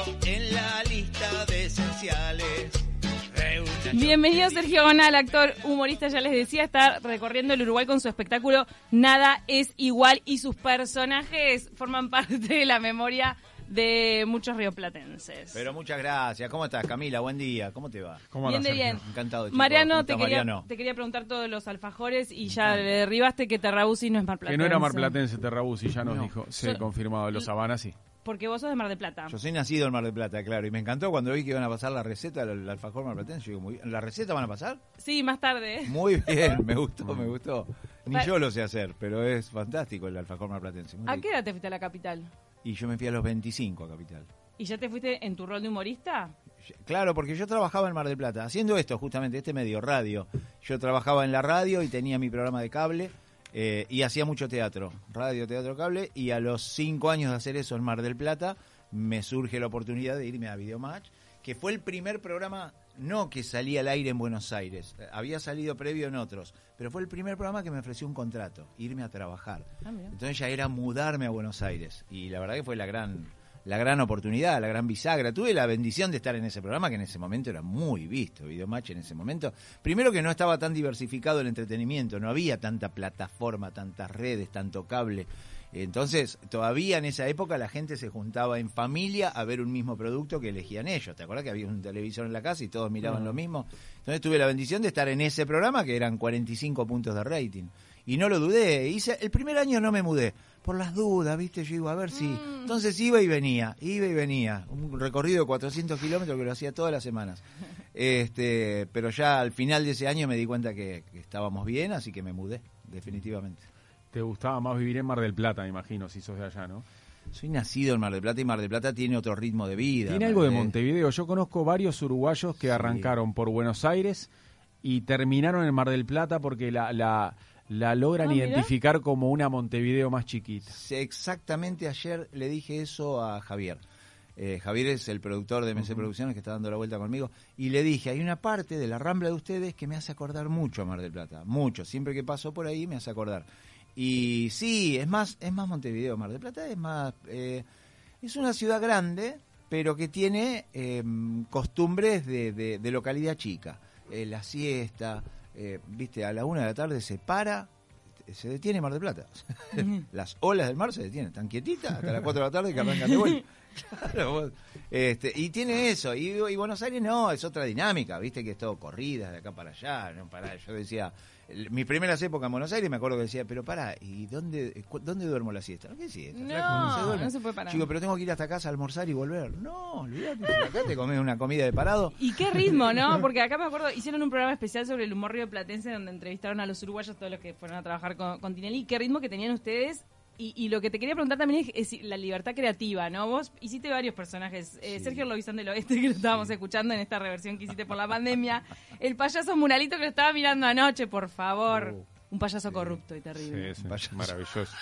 en la lista de esenciales. Bienvenido Sergio Bonal, actor, humorista, ya les decía, está recorriendo el Uruguay con su espectáculo Nada es Igual y sus personajes forman parte de la memoria de muchos rioplatenses. Pero muchas gracias. ¿Cómo estás, Camila? Buen día. ¿Cómo te va? Bien de bien. Encantado, chico. Mariano, te quería preguntar todos los alfajores y ya le derribaste que Terrabuzzi no es marplatense. Que no era marplatense Terrabuzzi, ya nos dijo. Se confirmado, los Habanas sí. Porque vos sos de Mar del Plata. Yo soy nacido en Mar del Plata, claro. Y me encantó cuando vi que iban a pasar la receta del alfajor marplatense. Yo digo, muy bien. ¿La receta van a pasar? Sí, más tarde. Muy bien, me gustó. Ni yo lo sé hacer, pero es fantástico el alfajor marplatense. ¿A qué edad te fuiste a la capital? Y yo me fui a los 25 a Capital. ¿Y ya te fuiste en tu rol de humorista? Claro, porque yo trabajaba en Mar del Plata, haciendo esto justamente, este medio, radio. Yo trabajaba en la radio y tenía mi programa de cable y hacía mucho teatro, radio, teatro, cable. Y a los 5 años de hacer eso en Mar del Plata, me surge la oportunidad de irme a Videomatch, que fue el primer programa, no que salía al aire en Buenos Aires, había salido previo en otros, pero fue el primer programa que me ofreció un contrato, irme a trabajar. Entonces ya era mudarme a Buenos Aires y la verdad que fue la gran oportunidad, la gran bisagra. Tuve la bendición de estar en ese programa que en ese momento era muy visto, Videomatch en ese momento. Primero que no estaba tan diversificado el entretenimiento, no había tanta plataforma, tantas redes, tanto cable. Entonces, todavía en esa época la gente se juntaba en familia a ver un mismo producto que elegían ellos. ¿Te acuerdas que había un televisor en la casa y todos miraban lo mismo? Entonces tuve la bendición de estar en ese programa que eran 45 puntos de rating. Y no lo dudé. El primer año no me mudé. Por las dudas, ¿viste? Yo iba a ver si... Entonces iba y venía. Un recorrido de 400 kilómetros que lo hacía todas las semanas. Pero ya al final de ese año me di cuenta que estábamos bien, así que me mudé, definitivamente. Te gustaba más vivir en Mar del Plata, me imagino, si sos de allá, ¿no? Soy nacido en Mar del Plata y Mar del Plata tiene otro ritmo de vida. Tiene algo de Montevideo. Yo conozco varios uruguayos que arrancaron por Buenos Aires y terminaron en Mar del Plata porque la logran identificar como una Montevideo más chiquita. Exactamente, ayer le dije eso a Javier. Javier es el productor de MC Producciones que está dando la vuelta conmigo. Y le dije, hay una parte de la Rambla de ustedes que me hace acordar mucho a Mar del Plata. Mucho. Siempre que paso por ahí me hace acordar. Y sí, es más Montevideo. Mar del Plata es más... es una ciudad grande, pero que tiene costumbres de localidad chica. La siesta... viste, a la 1 de la tarde se para, se detiene Mar del Plata. Las olas del mar se detienen, están quietitas hasta las 4 de la tarde que arrancan de vuelta. Claro, y tiene eso, y Buenos Aires no, es otra dinámica, viste que es todo corridas de acá para allá, no para. Yo decía, mis primeras épocas en Buenos Aires me acuerdo que decía, pero pará, ¿y dónde duermo la siesta? ¿Qué siesta? No se puede parar. Chico, pero tengo que ir hasta casa a almorzar y volver. No, olvídate, acá te comes una comida de parado. ¿Y qué ritmo, no? Porque acá me acuerdo, hicieron un programa especial sobre el humor rioplatense donde entrevistaron a los uruguayos, todos los que fueron a trabajar con Tinelli. ¿Qué ritmo que tenían ustedes? Y lo que te quería preguntar también es la libertad creativa, ¿no? Vos hiciste varios personajes. Sergio Lobizán del Oeste, que lo estábamos escuchando en esta reversión que hiciste por la pandemia. El payaso Muralito que lo estaba mirando anoche, por favor. Un payaso corrupto y terrible. Sí, maravilloso.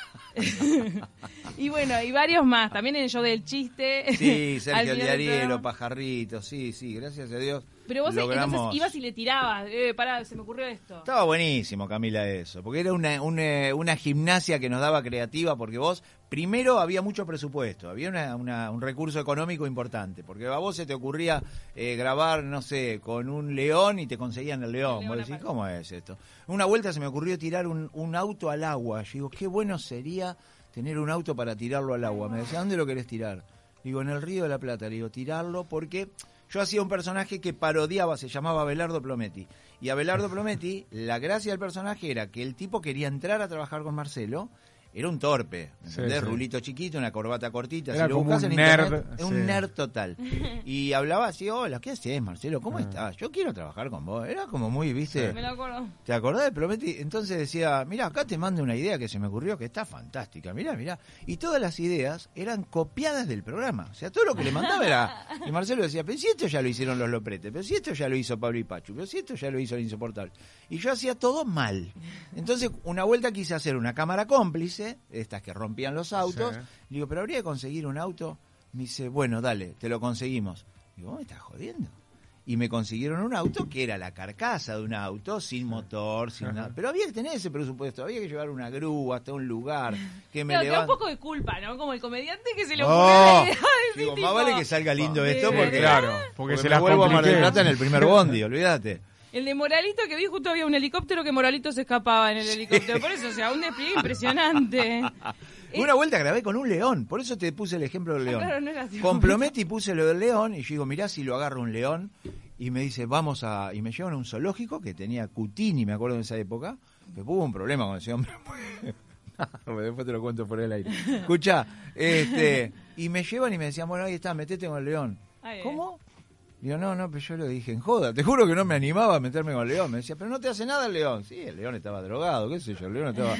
Y bueno, y varios más. También en el show del chiste. Sí, Sergio Diarielo, Pajarrito, sí, gracias a Dios. Pero vos entonces ibas y le tirabas, pará, se me ocurrió esto. Estaba buenísimo, Camila, eso, porque era una gimnasia que nos daba creativa, porque vos, primero había mucho presupuesto, había un recurso económico importante, porque a vos se te ocurría grabar, no sé, con un león y te conseguían el león. Vos decís, ¿cómo es esto? Una vuelta se me ocurrió tirar un auto al agua. Yo digo, qué bueno sería tener un auto para tirarlo al agua. Me decía, ¿dónde lo querés tirar? Digo, en el Río de la Plata. Le digo, tirarlo porque... Yo hacía un personaje que parodiaba, se llamaba Abelardo Plometti. Y Abelardo Plometti, la gracia del personaje era que el tipo quería entrar a trabajar con Marcelo. Era un torpe, ¿entendés? Sí. Rulito chiquito, una corbata cortita. Era si lo como buscas un en nerd. Internet, es un nerd total. Y hablaba así, hola, ¿qué haces, Marcelo? ¿Cómo estás? Yo quiero trabajar con vos. Era como muy, ¿viste? Me lo acuerdo. ¿Te acordás de Plometti? Entonces decía, mirá, acá te mando una idea que se me ocurrió que está fantástica. Mirá. Y todas las ideas eran copiadas del programa. O sea, todo lo que le mandaba era... Y Marcelo decía, pero si esto ya lo hicieron los Lopretes, pero si esto ya lo hizo Pablo y Pachu, pero si esto ya lo hizo el Insoportable. Y yo hacía todo mal. Entonces, una vuelta quise hacer una cámara cómplice, estas que rompían los autos. Sí. Digo, pero habría que conseguir un auto. Me dice, bueno, dale, te lo conseguimos. Digo, ¿vos me estás jodiendo? y me consiguieron un auto que era la carcasa de un auto, sin motor, sin nada. Pero había que tener ese presupuesto, había que llevar una grúa hasta un lugar, que me Claro, te da un levante. poco de culpa, ¿no? Como el comediante que se le ocurrió la idea de Digo, ese más tipo. vale que salga lindo esto, porque, Claro, porque se me las vuelvo a Mar del compliqué. Plata en el primer bondi, olvídate. El de Moralito que vi, justo había un helicóptero que Moralito se escapaba en el helicóptero. Por eso, o sea, un despliegue impresionante. Una vuelta grabé con un león, por eso te puse el ejemplo del león. claro, no era así. Con Plometti puse lo del león y yo digo, mirá si lo agarra un león. Y me dice, y me llevan a un zoológico que tenía Cutini, me acuerdo de esa época. Que hubo un problema con ese hombre. Después te lo cuento por el aire. Escuchá, y me llevan y me decían, bueno, ahí está, metete con el león. Ay, ¿Cómo? Digo, no, pero yo lo dije en joda. Te juro que no me animaba a meterme con el león. Me decía, pero no te hace nada el león. Sí, el león estaba drogado, qué sé yo, el león estaba...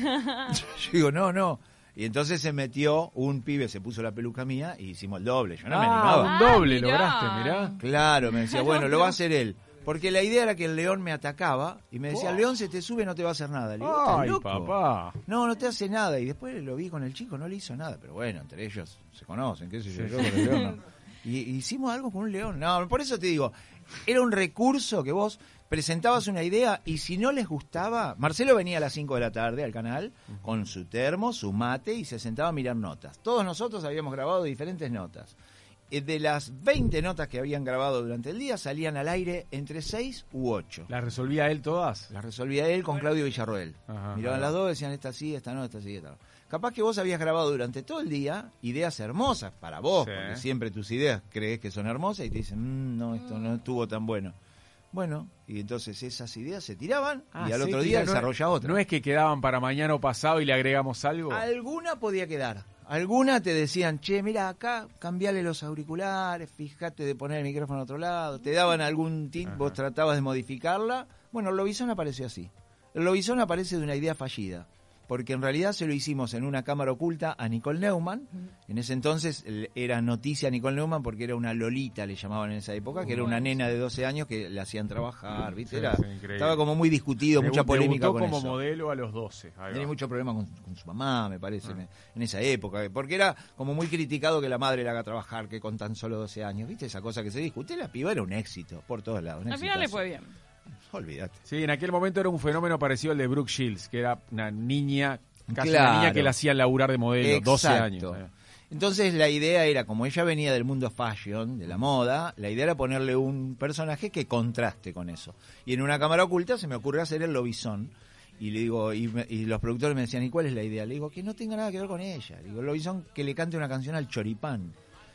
Yo digo, no. Y entonces se metió un pibe, se puso la peluca mía y hicimos el doble. Yo no me animaba. Un doble mirá. lograste, mirá. Claro, me decía, bueno, lo va a hacer él. Porque la idea era que el león me atacaba y me decía, el león se te sube, no te va a hacer nada. Le digo, ¿estás Ay, loco? papá. No te hace nada. Y después lo vi con el chico, no le hizo nada. Pero bueno, entre ellos se conocen, qué sé yo, yo con el león no. Y hicimos algo con un león. No, por eso te digo, era un recurso que vos presentabas una idea y si no les gustaba, Marcelo venía a las 5 de la tarde al canal con su termo, su mate y se sentaba a mirar notas. Todos nosotros habíamos grabado diferentes notas. De las 20 notas que habían grabado durante el día salían al aire entre 6 u 8. ¿Las resolvía él todas? Las resolvía él con Claudio Villarroel. Ajá, Miraban las dos, decían esta sí, esta no, esta sí, esta no. Capaz que vos habías grabado durante todo el día ideas hermosas para vos, Sí. porque siempre tus ideas crees que son hermosas y te dicen, no, esto no estuvo tan bueno. Bueno, y entonces esas ideas se tiraban y al sí, otro día no es- desarrolla otra. No es que quedaban para mañana o pasado y le agregamos algo. Alguna podía quedar. Alguna te decían, che, mira acá, cambiale los auriculares, fíjate de poner el micrófono a otro lado. Te daban algún tip, vos tratabas de modificarla. Bueno, el Lobizón apareció así. El Lobizón aparece de una idea fallida. Porque en realidad se lo hicimos en una cámara oculta a Nicole Neumann. En ese entonces era noticia Nicole Neumann porque era una lolita, le llamaban en esa época, que era una nena de 12 años que le hacían trabajar, ¿viste? Sí, Era, sí, increíble. estaba como muy discutido, mucha polémica Debutó con como eso. modelo a los 12. Ahí Tenía va. mucho problema con su mamá, me parece, en esa época, porque era como muy criticado que la madre la haga trabajar, que con tan solo 12 años, ¿viste? Esa cosa que se discute, la piba era un éxito, por todos lados. Al final le fue bien. Olvídate. Sí, en aquel momento era un fenómeno parecido al de Brooke Shields, que era una niña, casi Claro. una niña que la hacían laburar de modelo, 12 Exacto. años. Entonces la idea era, como ella venía del mundo fashion, de la moda, la idea era ponerle un personaje que contraste con eso. Y en una cámara oculta se me ocurrió hacer el Lobizón. Y le digo, y los productores me decían, ¿y cuál es la idea? Le digo, que no tenga nada que ver con ella. Le digo, el Lobizón que le cante una canción al choripán.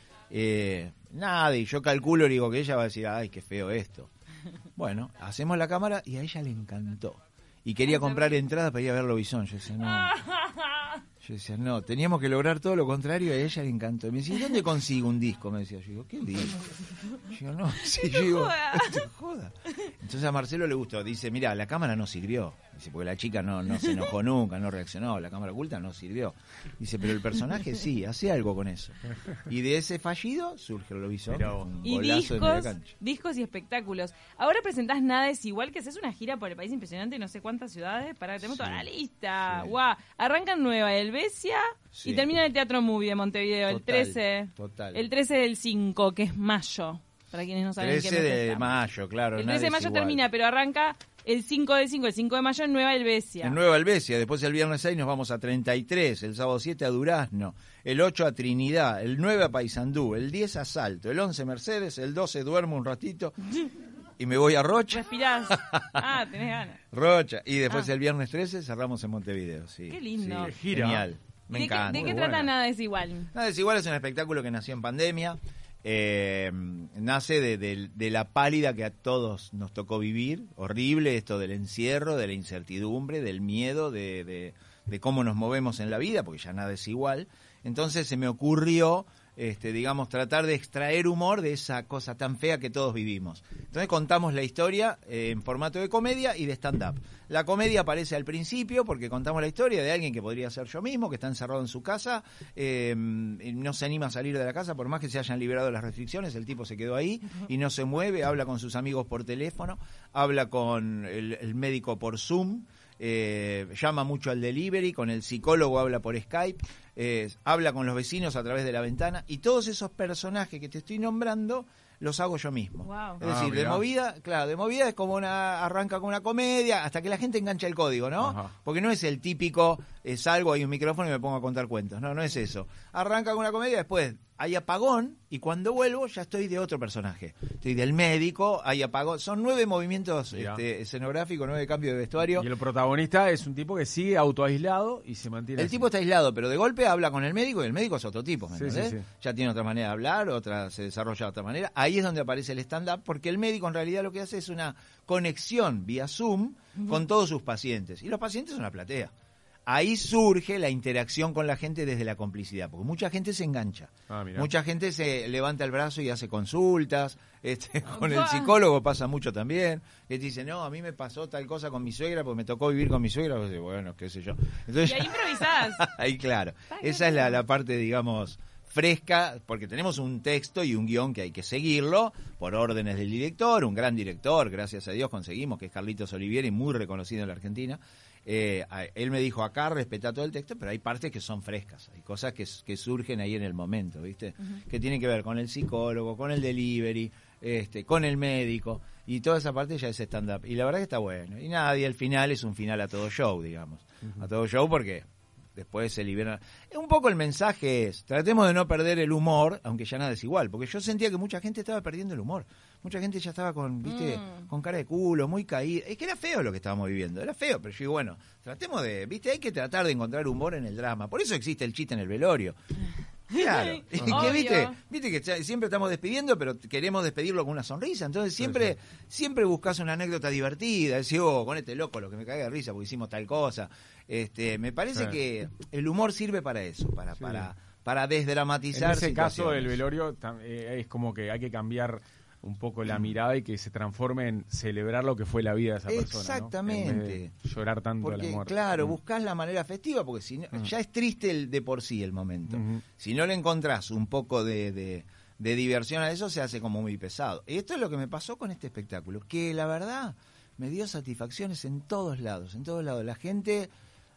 Nada, y yo calculo, le digo, que ella va a decir, ay, qué feo esto. Bueno, hacemos la cámara y a ella le encantó. Y quería comprar entradas para ir a ver Lobizón. Yo decía, no, teníamos que lograr todo lo contrario y a ella le encantó. Y me decía, ¿dónde consigo un disco? Me decía, yo digo, ¿qué disco? Yo digo, no, sí, yo digo, "No joda". Entonces a Marcelo le gustó, dice, mira, la cámara no sirvió. Dice, porque la chica no se enojó nunca, no reaccionó, la cámara oculta no sirvió. Dice, pero el personaje sí, hace algo con eso. Y de ese fallido surge el Lobizón, Mirá vos. un Y golazo de media cancha. discos y espectáculos. Ahora presentás Nada es Igual, que haces una gira por el país impresionante, no sé cuántas ciudades, para tenemos toda la lista. sí. Guau. Arranca en Nueva Helvecia Sí. y termina en el Teatro Movie de Montevideo, el Total, 13. total. El 13 del 5, que es mayo, para quienes no saben 13 qué mes de estamos. mayo, claro. El nada 13 de es mayo igual. termina, pero arranca el 5 del 5, el 5 de mayo en Nueva Helvecia. En Nueva Helvecia, después el viernes 6 nos vamos a 33, el sábado 7 a Durazno, el 8 a Trinidad, el 9 a Paysandú, el 10 a Salto, el 11 Mercedes, el 12 duermo un ratito y me voy a Rocha, Respirás. Ah, tenés ganas. Rocha, y después el viernes 13 cerramos en Montevideo. Sí, Qué lindo. sí, Gira. genial, me ¿De encanta. qué Muy trata buena. Nada es Igual? Nada Desigual es un espectáculo que nació en pandemia. Nace de la pálida que a todos nos tocó vivir, horrible, esto del encierro, de la incertidumbre, del miedo, de cómo nos movemos en la vida, porque ya nada es igual. Entonces se me ocurrió, digamos, tratar de extraer humor de esa cosa tan fea que todos vivimos. Entonces contamos la historia en formato de comedia y de stand-up. La comedia aparece al principio porque contamos la historia de alguien que podría ser yo mismo, que está encerrado en su casa, no se anima a salir de la casa, por más que se hayan liberado las restricciones, el tipo se quedó ahí y no se mueve, habla con sus amigos por teléfono, habla con el médico por Zoom, llama mucho al delivery, con el psicólogo habla por Skype, habla con los vecinos a través de la ventana, y todos esos personajes que te estoy nombrando los hago yo mismo. Wow. Es decir, de movida es como arranca con una comedia hasta que la gente engancha el código, ¿no? Ajá. Porque no es el típico, salgo, hay un micrófono y me pongo a contar cuentos. No es eso. Arranca con una comedia, después hay apagón, y cuando vuelvo ya estoy de otro personaje. Estoy del médico, hay apagón. Son 9 movimientos escenográficos, 9 cambios de vestuario. Y el protagonista es un tipo que sigue autoaislado y se mantiene El así. tipo está aislado, pero de golpe habla con el médico, y el médico es otro tipo, ¿me Sí, entendés? sí, sí. Ya tiene otra manera de hablar, se desarrolla de otra manera. Ahí es donde aparece el stand-up, porque el médico en realidad lo que hace es una conexión vía Zoom con todos sus pacientes. Y los pacientes son la platea. Ahí surge la interacción con la gente desde la complicidad, porque mucha gente se engancha. Mirá. Mucha gente se levanta el brazo y hace consultas. Con el psicólogo pasa mucho también. Que te dice, no, a mí me pasó tal cosa con mi suegra, porque me tocó vivir con mi suegra. Pues, bueno, qué sé yo. Entonces, Y ahí improvisás. ahí, claro. Esa es la parte, digamos, fresca, porque tenemos un texto y un guión que hay que seguirlo por órdenes del director, un gran director, gracias a Dios conseguimos, que es Carlitos Olivieri, muy reconocido en la Argentina. Él me dijo, acá respeta todo el texto, pero hay partes que son frescas, hay cosas que surgen ahí en el momento, ¿viste? Que tienen que ver con el psicólogo, con el delivery, con el médico, y toda esa parte ya es stand-up. Y la verdad que está bueno. Y nada, y al final es un final a todo show, digamos. A todo show, porque después se liberan. Un poco el mensaje es, tratemos de no perder el humor, aunque ya nada es igual, porque yo sentía que mucha gente estaba perdiendo el humor. Mucha gente ya estaba con cara de culo, muy caída. Es que era feo lo que estábamos viviendo, era feo, pero yo digo, bueno, tratemos de, hay que tratar de encontrar humor en el drama. Por eso existe el chiste en el velorio. Claro, y que viste que siempre estamos despidiendo, pero queremos despedirlo con una sonrisa, entonces siempre buscas una anécdota divertida, decís, con este loco lo que me cae de risa porque hicimos tal cosa. Me parece que el humor sirve para eso, para desdramatizar. En ese caso situaciones. el velorio es como que hay que cambiar un poco la mirada y que se transforme en celebrar lo que fue la vida de esa persona. Exactamente. ¿no? En vez de llorar tanto porque, la muerte. claro, buscás la manera festiva, porque si no, ya es triste de por sí el momento. Si no le encontrás un poco de diversión a eso, se hace como muy pesado. Y esto es lo que me pasó con este espectáculo, que la verdad me dio satisfacciones en todos lados. La gente...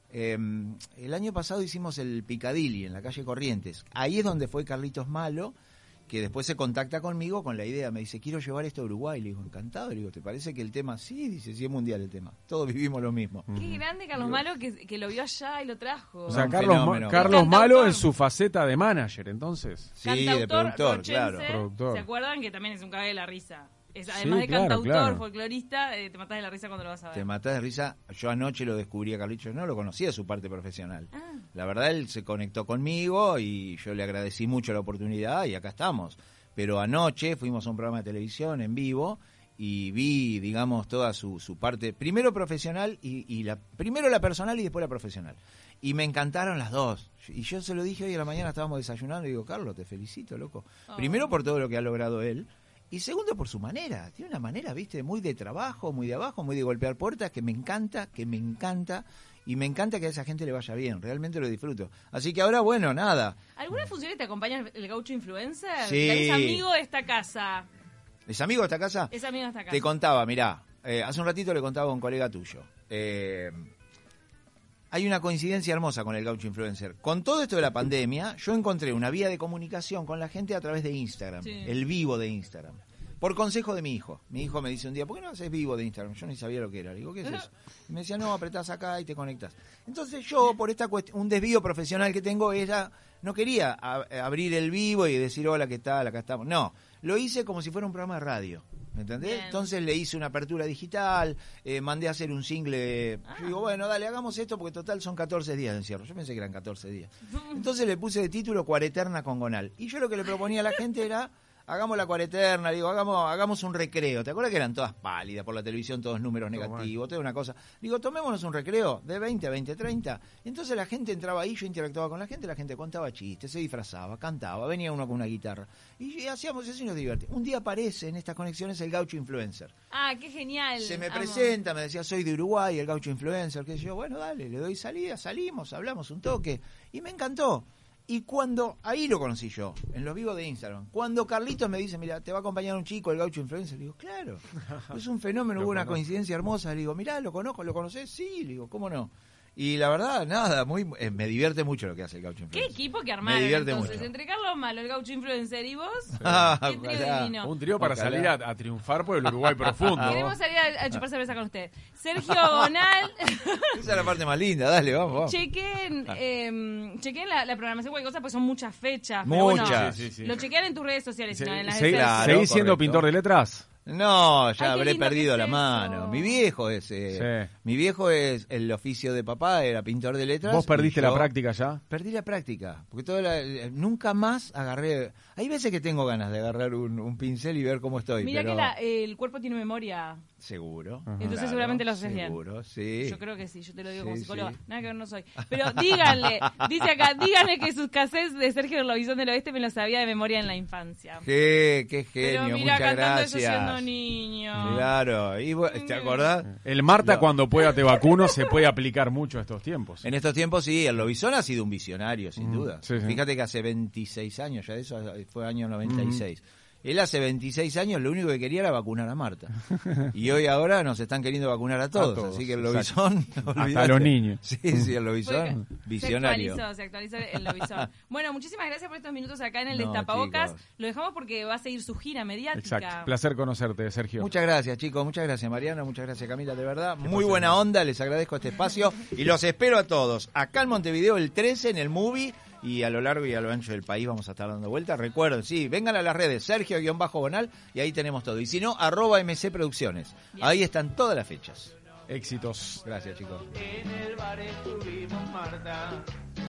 el año pasado hicimos el Piccadilly en la calle Corrientes. Ahí es donde fue Carlitos Malo, que después se contacta conmigo con la idea, me dice, quiero llevar esto a Uruguay. Le digo, encantado. Le digo, ¿te parece que el tema? Sí, dice, sí es mundial el tema. Todos vivimos lo mismo. Qué grande Carlos Malo que lo vio allá y lo trajo. O sea, un Carlos Cantautor. Malo en su faceta de manager, entonces. Sí, Cantautor, de productor, rochense, claro. Productor. ¿Se acuerdan? Que también es un cague de la risa. Además Sí, de claro, cantautor, claro. folclorista, te matás de la risa cuando lo vas a ver. Te matás de risa. Yo anoche lo descubrí a Carlitos, no lo conocía su parte profesional. La verdad, él se conectó conmigo y yo le agradecí mucho la oportunidad y acá estamos. Pero anoche fuimos a un programa de televisión en vivo y vi, digamos, toda su parte, primero profesional primero la personal y después la profesional. Y me encantaron las dos. Y yo se lo dije hoy a la mañana, estábamos desayunando y digo, Carlos, te felicito, loco. Primero por todo lo que ha logrado él. Y segundo, por su manera. Tiene una manera, viste, muy de trabajo, muy de abajo, muy de golpear puertas, que me encanta. Y me encanta que a esa gente le vaya bien. Realmente lo disfruto. Así que ahora, bueno, nada. ¿Algunas funciones te acompaña el gaucho influencer? Sí. ¿Es amigo de esta casa? ¿Es amigo de esta casa? Es amigo de esta casa. Te contaba, mirá. Hace un ratito le contaba a un colega tuyo. Hay una coincidencia hermosa con el gaucho influencer. Con todo esto de la pandemia, yo encontré una vía de comunicación con la gente a través de Instagram, el vivo de Instagram. Por consejo de mi hijo. Mi hijo me dice un día, ¿por qué no haces vivo de Instagram? Yo ni sabía lo que era. Le digo, ¿qué es eso? Y me decía, no, apretás acá y te conectás. Entonces yo, por esta cuestión, un desvío profesional que tengo, no quería abrir el vivo y decir, hola, ¿qué tal? Acá estamos. No, lo hice como si fuera un programa de radio. ¿Me entendés? Bien. Entonces le hice una apertura digital, mandé a hacer un single. Yo digo, bueno, dale, hagamos esto porque total son 14 días de encierro. Yo pensé que eran 14 días. Entonces le puse de título Cuareterna con Gonal. Y yo lo que le proponía a la gente era, hagamos la cuareterna, digo, hagamos un recreo. ¿Te acuerdas que eran todas pálidas por la televisión, todos números negativos, toda una cosa? Digo, tomémonos un recreo de 20 a 20, 30. Y entonces la gente entraba ahí, yo interactuaba con la gente contaba chistes, se disfrazaba, cantaba, venía uno con una guitarra. Y hacíamos eso y nos divertimos. Un día aparece en estas conexiones el gaucho influencer. Ah, qué genial. Se me Amo. presenta, me decía, soy de Uruguay, el gaucho influencer, que yo, bueno, dale, le doy salida, salimos, hablamos un toque. Y me encantó. Y ahí lo conocí yo, en los vivos de Instagram. Cuando Carlitos me dice, mira, te va a acompañar un chico, el gaucho influencer, le digo, claro, es un fenómeno, hubo una coincidencia hermosa. Le digo, mirá, ¿lo conozco? ¿Lo conocés? Sí, le digo, ¿cómo no? Y la verdad, nada, me divierte mucho lo que hace el Gaucho ¿Qué Influencer. equipo que Me armaron divierte entonces? mucho. Entre Carlos Malo, el Gaucho Influencer y vos, Ah, qué trío ojalá. divino. Un trío para Ojalá. salir a triunfar por el Uruguay profundo. Queremos salir a chupar cerveza con usted. Sergio Gonal, Esa es la parte más linda, dale, vamos. chequen la programación, cualquier cosa, porque son muchas fechas. Muchas. Pero bueno, Sí. Lo chequean en tus redes sociales, Se- sino en las de se- Sergio. Claro, ¿Seguís siendo correcto. pintor de letras? No, Ay, ya qué habré lindo perdido que la es mano. eso. Mi viejo es mi viejo es el oficio de papá, era pintor de letras. ¿Vos perdiste y yo la práctica ya? Perdí la práctica, porque nunca más agarré. Hay veces que tengo ganas de agarrar un pincel y ver cómo estoy, Mira pero que el cuerpo tiene memoria. seguro. Entonces seguramente lo haces bien. Seguro, sí. Yo creo que sí, yo te lo digo como Sí, psicóloga. sí. Nada que ver, no soy. Pero díganle, dice acá, díganle que sus cassettes de Sergio Lobizón del Oeste me los sabía de memoria en la infancia. Qué genio, Pero mira, muchas cantando eso siendo gracias. niño. Claro, y ¿te acordás? El Marta No. cuando pueda te vacuno se puede aplicar mucho a estos tiempos. En estos tiempos sí, el Lobizón ha sido un visionario, sin duda. sí, sí. Fíjate que hace 26 años, ya eso fue año 96. Él hace 26 años lo único que quería era vacunar a Marta. Y hoy ahora nos están queriendo vacunar a todos. todos, así que el exacto. Lobizón... Hasta olvidate. los niños. Sí, el Lobizón, visionario. Se actualizó el Lobizón. Bueno, muchísimas gracias por estos minutos acá en el No, Destapabocas. chicos. Lo dejamos porque va a seguir su gira mediática. Exacto. Placer conocerte, Sergio. Muchas gracias, chicos. Muchas gracias, Mariano. Muchas gracias, Camila. De verdad, muy buena onda. Les agradezco este espacio y los espero a todos. Acá en Montevideo el 13 en el Movie y a lo largo y a lo ancho del país vamos a estar dando vueltas. Recuerden, sí, vengan a las redes Sergio-Bonal y ahí tenemos todo. Y si no, @MC Producciones. Ahí están todas las fechas. Éxitos. Gracias, chicos. En el bar estuvimos, Marta.